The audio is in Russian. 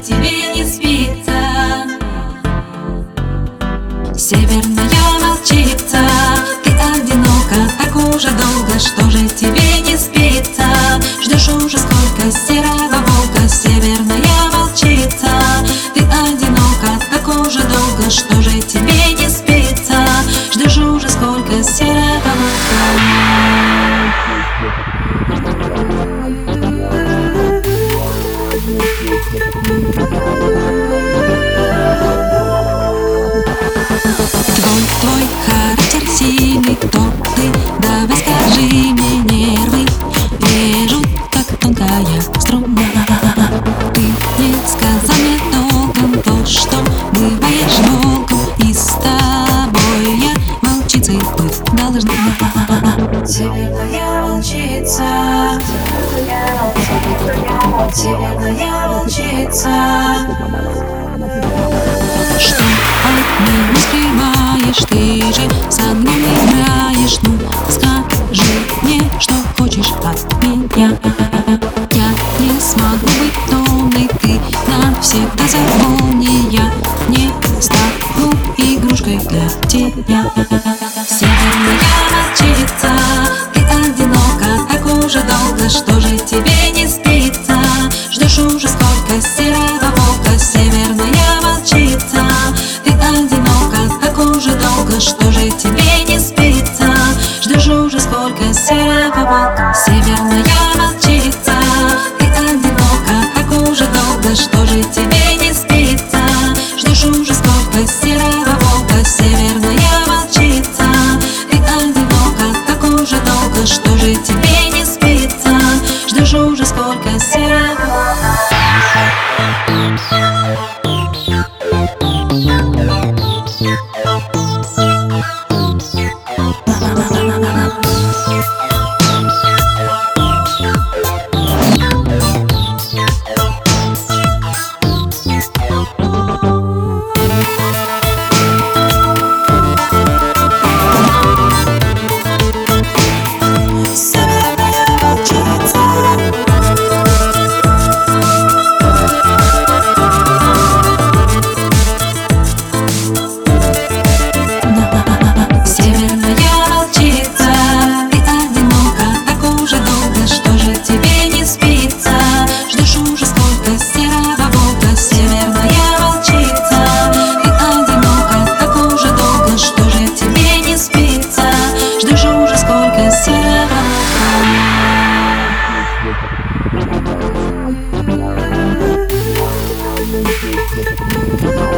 тебе не спится? Северная волчица, ты одинока так уже долго, что же тебе не спится? Ждешь уже сколько серого волка, северная волчица, ты одинока так уже долго, что же тебе не спится? Ждешь уже сколько серого волка. Твой характер сильный, кто ты? Давай скажи мне, нервы режут, как тонкая струна. Ты не сказал мне толком то, что бываешь волком, и с тобой я волчицей быть должна. Северная волчица, северная волчица, что от меня скрываешь, ты же со мной играешь. Ну скажи мне, что хочешь от меня. Я не смогу быть томной, ты навсегда запомни. Я не стану игрушкой для тебя. Северная волчица, ты одинока так уже долго, что же тебе не спится? Ждешь уже сколько серого волка, северная волчица, ты одинока так уже долго, что же тебе не спится? Ждешь уже сколько серого волка, северная волчица, ты одинока так уже долго, что же тебе не спится? Ждешь уже сколько серого волка, северная волчица, ты одинока так уже долго, что же тебе не спится? Ждешь уже сколько серого волка. Thank you.